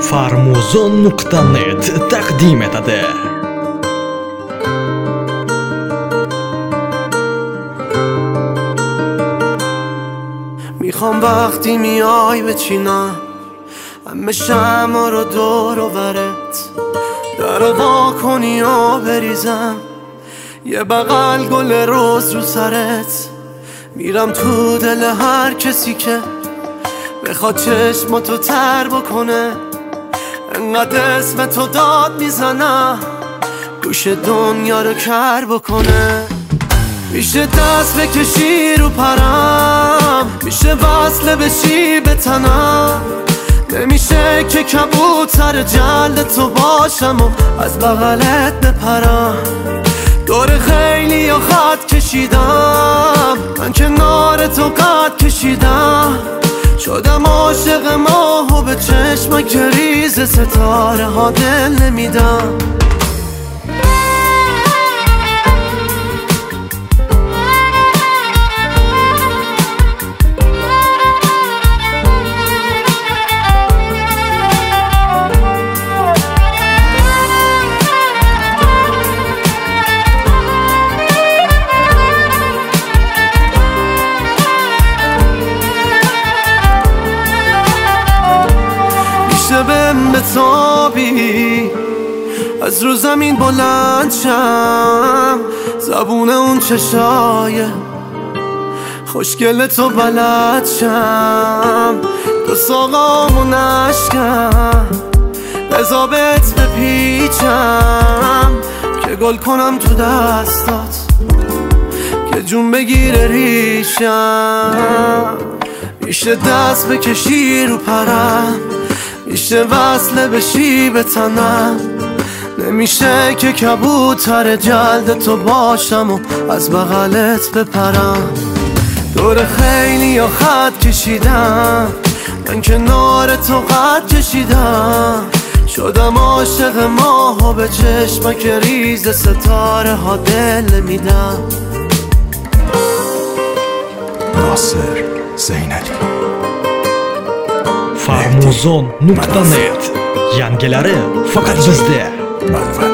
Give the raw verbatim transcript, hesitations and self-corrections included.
farmuzon nuqta net taqdim etadi. میخوام وقتی میای بچینم همه شمع رو دور و برت در رو وا کنی و بریزم یه بغل گل روز رو سرت. میرم تو دل هر کسی که بخواد چشماتو تر بکنه، انقدر اسم تو داد میزنم گوش دنیا رو کر بکنه. میشه دست بکشی رو پرم، میشه وصله بشی به تنم، نمیشه که کبوتر جلد تو باشم و از بغلت بپرم. دور خیلی یا خط کشیدم، من کنار تو قد کشیدم، شدم عاشق ماه و به چشم گریز ستاره ها دل نمیدم. بهم بتابی از رو زمین بلند شم، زبون اون چشای خوشگل تو بلد شم، دو ساقامو نشکم بزابت بپیچم که گل کنم تو دستات که جون بگیره ریشم. میشه دست بکشی رو پرم، میشه وصله بشی به تنم، نمیشه که کبوتر جلد تو باشم و از بغلت بپرم. دور خیلی یا خط کشیدم، من کنار تو قد کشیدم، شدم عاشق ماه و به چشمک ریز ستاره ها دل میدم. ناصر زینالی farmuzon nuqta net yangilari faqat bizda.